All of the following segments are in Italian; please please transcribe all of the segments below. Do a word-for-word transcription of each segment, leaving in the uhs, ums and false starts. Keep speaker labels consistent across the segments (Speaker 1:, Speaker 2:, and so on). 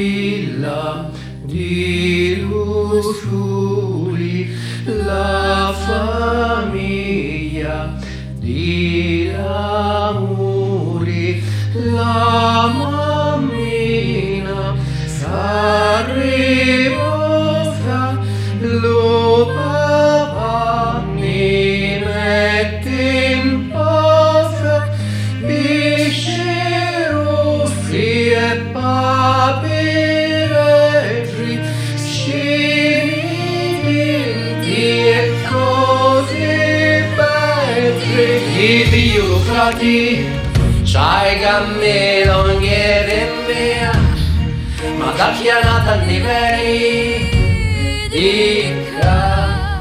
Speaker 1: villa di lusuri, la famiglia di amori, la mammina s'arrivò fra lo papà mi mette in pofra pesce rossi e paperetri scimiti e cose belle i figlio frati c'hai cammino niente mia ma da chianata a livelli di ca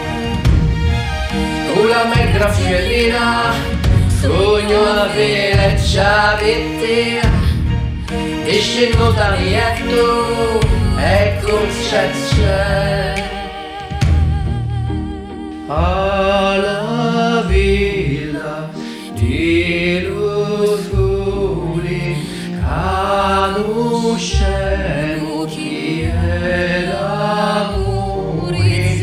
Speaker 1: tu la me graffiellina sogno la vera ciavettia e scendo da lietto ecco c'è c'è alla villa di lusuri conoscemo chi è l'amore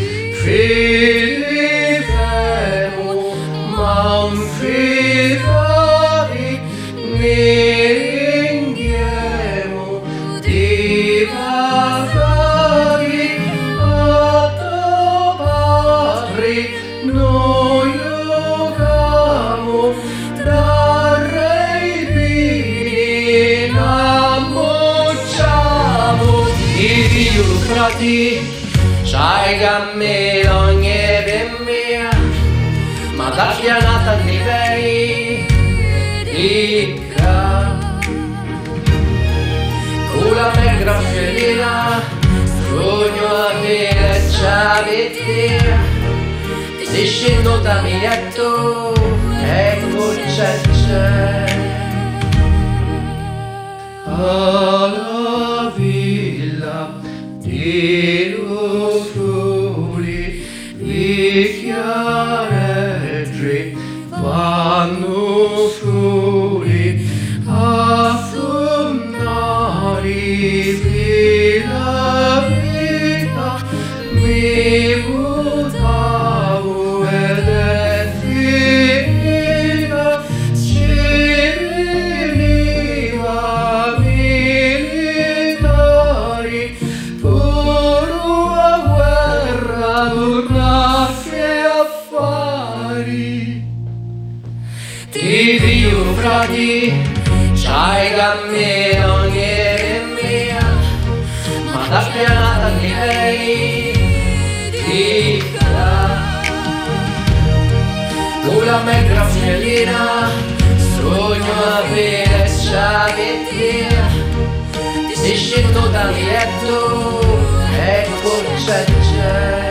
Speaker 1: fidemo ma un fidari ne ringhiamo di vagari a trovare noi giocamo da re pini innamorciamo i figlio frati c'hai cammino niente mia ma da pianata a livelli di ca con la me graffiellina sogno a vera ciavettia se scendo da mi letto ecco c'è c'è alla villa di lusuri i chiareggi vanno fuori a suonare la vita mi buttavo ed è finita ci veniva militari puro a guerra tornassi affari ti figlio frati c'hai cammino niente mia ma da pianata di lei di ca tu la me graffiellina sogno a vera ciavettia se scendo da mi letto ecco c'è c'è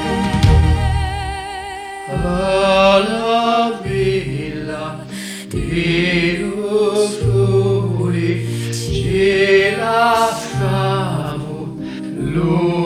Speaker 1: alla villa di lusuri ci lasciamo lui